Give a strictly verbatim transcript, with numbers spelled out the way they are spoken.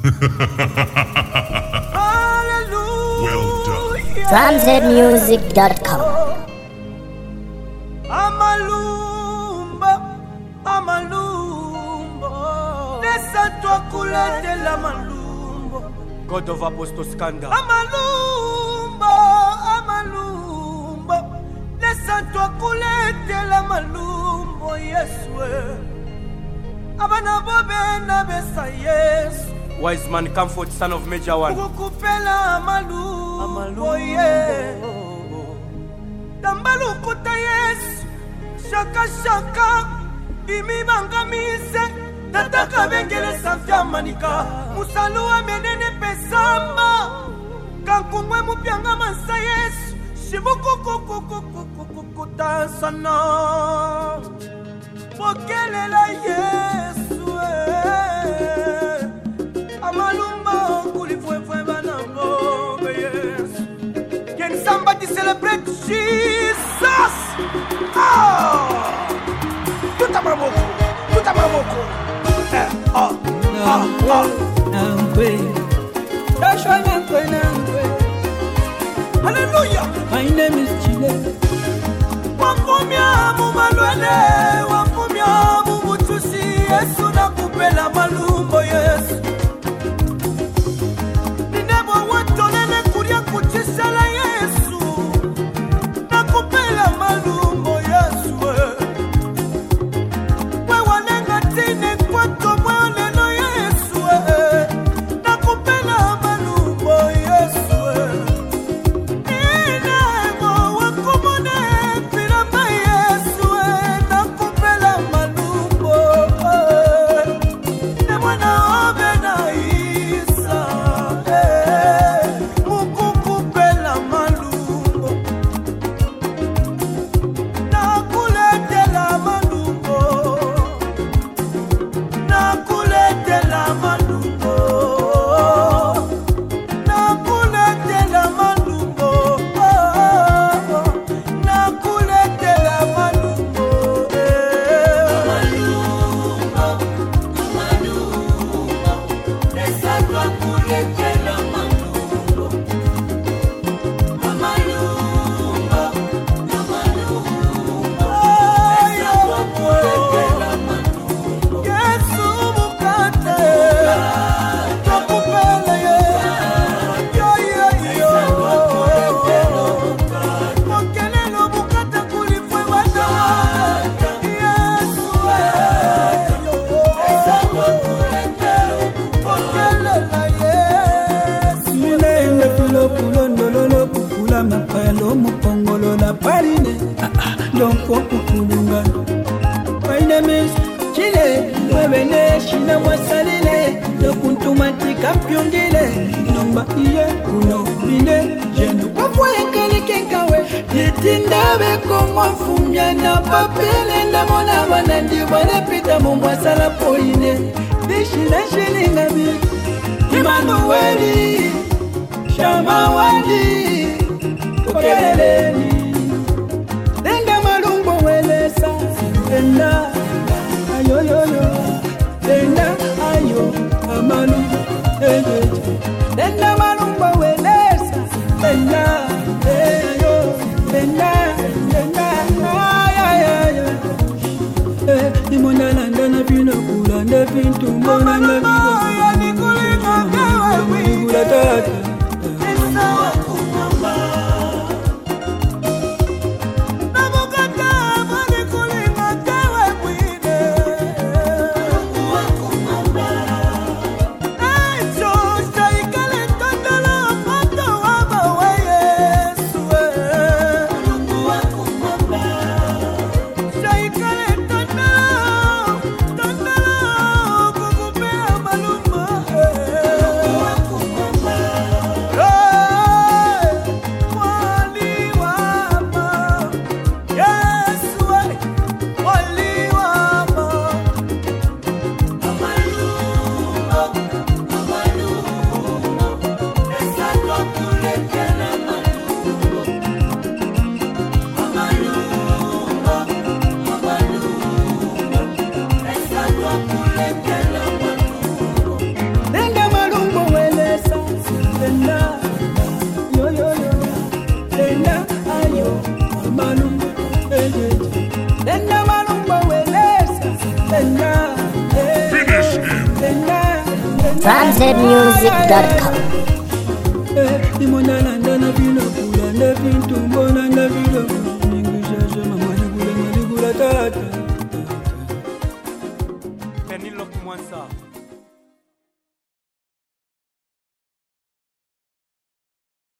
Hallelujah. Well done. from z music dot com. Amalumba, Amalumba, laisse-toi couler de la malumba. God of Apostle Skanda. Amalumba, Amalumba, laisse-toi couler de la malumba. Yeswe, abana bobe na besa Yesu. Wise man comfort, son of Major One. Ukupela Amalumba, Amalumba, yeah. Tambalu kuta Yesu. Shaka shaka imi bangamise tataka bengele safya manika musalua menene pesamba kankumwe mupyanga mansa Yesu shibukukukukukukukukuta sana pokelela Yesu eh. Amalumba kulifwefwe banambo Yesu. Can somebody celebrate Jesus? Ah! Tuta mamoko, tuta mamoko. Eh, ah, ah, ah. Nankwe, Joshua Nankwe, Nankwe. Hallelujah. My name is Chile. Wafumia mumalwele, wafumia mumutusi. Yesu nakupela malumbo Yesu. Ninebo watolele kuria kuchisala Yesu. Nakupela malumbo Yesu. We wanenga tine kwa tomwele no Yesu. Nakupela malumbo Yesu. Inemo wakumone pilamba Yesu. Nakupela malumbo. Nemwana obe na Isa. Mukukupela malumbo. Nakuletela malumbo. Nakuletela malumbo. Nakuletela malumbo. Nakuletela malumbo. Malumbo, malumbo. Laisse-toi kuletela malumbo. Malumbo, malumbo. Laisse-toi kuletela malumbo. Yesu mukate. Nakupela ye. Yo, yo, yo. Mokelelo mukate kulifwe wada. Yesu we. Laisse-toi kuletela. Mokelela Yesu. Mule ende pulo pulo ndololo kukula mapalo mupongolo la parine. Donko kukulunga. My name is Chile. Webene shina mwasalile. Lokuntumati kampyongile. Nomba iye uno mine. Jenu wafoye kelike kawe. Yitindabe kongo fumya na papele. Ndamona wanandi wanepita mumwasala poine. Dishina shilinga biki. Emmanueli, Shamawali, Okeleleni, Lenda Malumbo Welesa, Lenda, Ayo yo yo, Lenda Ayo, Amalu, Lenda Malumbo Welesa, Lenda, Ayo, Lenda, Lenda, ay ay ay. Eh, Imona landa na pino kula na pintu mbona na Malumbo ya nikulinga kewe wike. Isa wakumamba. Namukata mwani kulinga kewe wike. Wakumamba. Echo shaikale tondolo pato wama we Yesu. Wakumamba. Shaikale tondolo, tondolo kukupea malu. Lenda malumba welesa. Lenda. Finish him. Lenda. from z music dot com. Imona landa na vino kula na vintu mbona na vino ningisha mama nikula nikula tata Penilo Kumwansa.